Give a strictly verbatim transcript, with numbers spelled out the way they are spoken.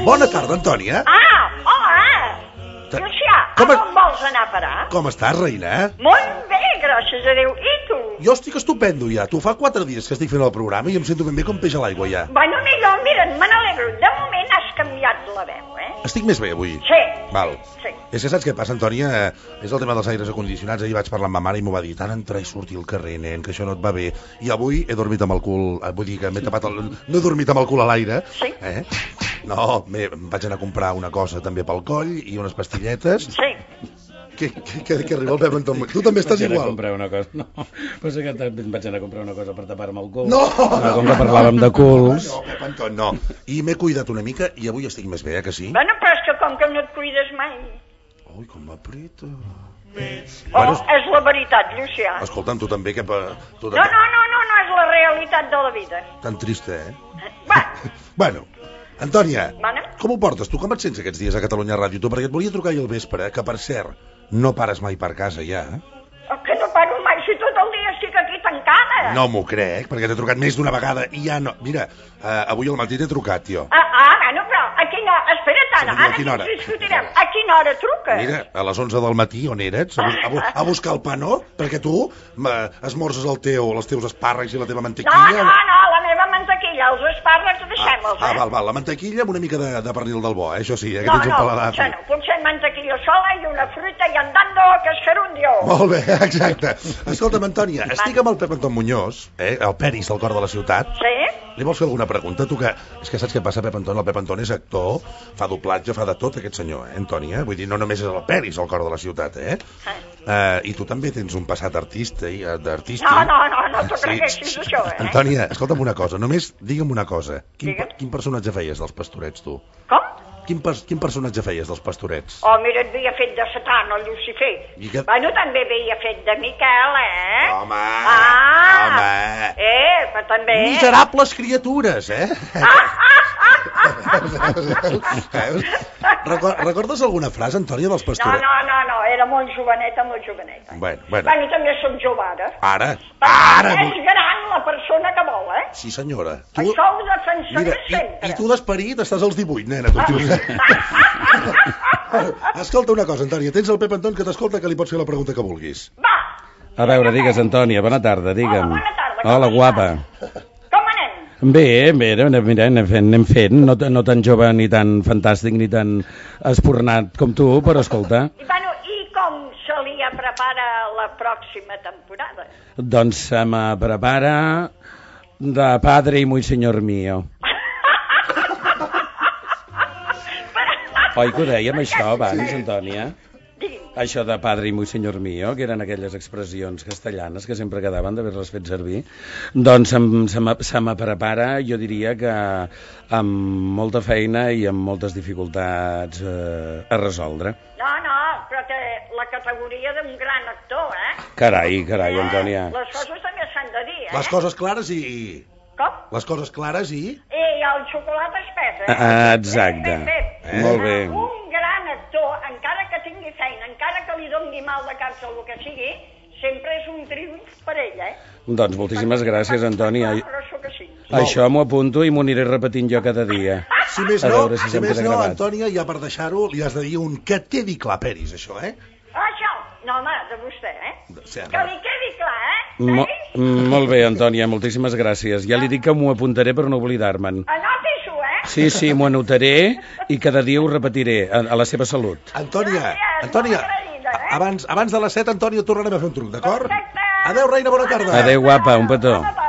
Bona tarda, Antònia. Ah, hola. Llucià, Com a es- on vols anar a parar? Com estàs, reina? Molt bé, gràcies a Déu. I tu? Jo estic estupendo ja. Tu fa quatre dies que estic fent el programa i em sento ben bé com peix a l'aigua ja. Bueno, millor, mira, me n'alegro. De moment has canviat la veu, eh? Estic més bé avui. Sí. Val. Sí. És que saps què passa, Antònia? Eh, És el tema dels aires acondicionats. Ahir vaig parlar amb ma mare i m'ho va dir. Tant entrar i sortir al carrer, nen, que això no et va bé. I avui he dormit amb el cul... eh, Vull dir que m'he tapat el... No he dormit amb el cul a l'aire. Sí. Eh? No, m'he- em vaig anar a comprar una cosa també pel coll i unes pastilletes. Sí. Que, que, que, que arriba el Pep Antoni. Tu també estàs Vaig anar a igual. comprar una cosa, no. Però sí que també vaig anar a comprar una cosa per tapar-me el cul. No! No, com que parlàvem de culs. No, Pep Antoni, no. I m'he cuidat una mica i avui estic més bé, eh, que sí? Bueno, però és que com que no et cuides mai... Ui, com m'apreta. Oh, Bueno, és la veritat, Llucià. escolta'm, tu també, que... pa- Tu No, també... no, no, no, no és la realitat de la vida. Tan trista, eh? Va, Bueno, Antònia, mana. com ho portes? Tu com et sents aquests dies a Catalunya Ràdio? Tu, perquè et volia trucar ahir al vespre, que per cert, no pares mai per casa ja. Oh, que no paro mai, si tot el dia estic aquí tancada. No m'ho crec, perquè t'he trucat més d'una vegada i ja no... Mira, uh, avui al matí t'he trucat, tio. Ah, ah, bueno, però a quina... Espera't, ara, Sí, a ara quina hora? ens discutirem. A quina hora truques? Mira, a les onze del matí, on eres? A, bu a, bu a buscar el pa, no? Perquè tu uh, esmorzes el teu, els teus espàrrecs i la teva No, mantequilla... no, no, la meva mantequilla, els espàrrecs, deixem-los, Ah, eh? val, val, la mantequilla amb una mica de, de pernil del bo, eh? Això sí, eh? Que No, tens un no, paladar... potser no, potser mantequilla sola i una fruita i andando, que es gerundio. Molt bé, exacte. Escolta'm, Antònia, estic amb el Pep Anton Muñoz, eh? El Peris, al cor de la ciutat. Sí? Li vols fer alguna pregunta? Tu que... És que saps què passa, Pep Anton? El Pep Anton és actor, fa doblatge, fa de tot aquest senyor, eh, Antònia? Vull dir, no només és el Peris, al cor de la ciutat, eh? Sí. Uh, I tu també tens un passat artista, i, uh, d'artista. No, no, no, no t'ho creguessis, això, eh? Antònia, escolta'm una cosa, només digue'm una cosa. Quin, Digue'm. quin personatge feies dels Pastorets, tu? Com? Quin, per, quin personatge feies dels Pastorets? Oh, mira, et havia fet de Satan, el Lucifer. I que- Bueno, també havia fet de Miquel, eh? Home, ah, home. Eh, però també... Miserables criatures, eh? Veus? Recor Recordes alguna frase, Antònia, dels No, Pastorets? no, no, no, era molt joveneta, molt joveneta. Bueno, bueno. Bueno, també som jove ara. Ara, Però ara... és gran la persona que vol, eh? Sí, senyora. Això ho defensaré Mira, sempre. i, i tu d'esperit estàs als divuit, nena, tot just. Escolta una cosa, Antònia, tens el Pep Anton que t'escolta, que li pots fer la pregunta que vulguis. Va, A veure, digues, Antònia, bona tarda, digue'm. Hola, bona tarda, com Hola, estàs? guapa. com anem? Bé, bé, mira, anem fent, anem fent. No, t- no tan jove ni tan fantàstic ni tan espornat com tu, però escolta. I, bueno, i com se li prepara la pròxima temporada? Doncs se me prepara de padre y muy señor mío. Oi que ho dèiem, això, abans, Antònia? Digui'm. Això de padre y muy señor mío, que eren aquelles expressions castellanes que sempre quedaven d'haver-les fet servir, doncs em, se, me, se me prepara, jo diria que amb molta feina i amb moltes dificultats eh, a resoldre. No, no, però té la categoria d'un gran actor, eh? Carai, carai, Antònia. Les coses també s'han de dir, eh? Les coses clares i... Com? Les coses clares i... I el xocolata espès, eh? Ah, exacte. Ben, ben, ben. Eh? Molt bé. Un gran actor, encara que tingui feina, encara que li doni mal de caps o el que sigui, sempre és un triomf per ell, eh? Doncs moltíssimes gràcies, Antònia. Però això que sí. Això m'ho apunto i m'ho aniré repetint jo cada dia. Si més A no, veure si si se'm més queda no, gravat. Antònia, ja per deixar-ho, li has de dir un que té dir clar, Peris, això, eh? Això, no, home, de vostè, eh? Sí, Que li quedi clar, eh? Mo Peris? mm, molt bé, Antònia, moltíssimes gràcies. Ja li dic que m'ho apuntaré per no oblidar-me'n. Anoti-s'ho, eh? Sí, sí, m'ho anotaré i cada dia ho repetiré, a, a la seva salut. Antònia, Gràcies, Antònia, molt agraïda, eh? abans, abans de les set, Antònia, tornarem a fer un truc, d'acord? Perfecte. Adéu, reina, bona tarda. Adéu, guapa, un petó. Bona tarda.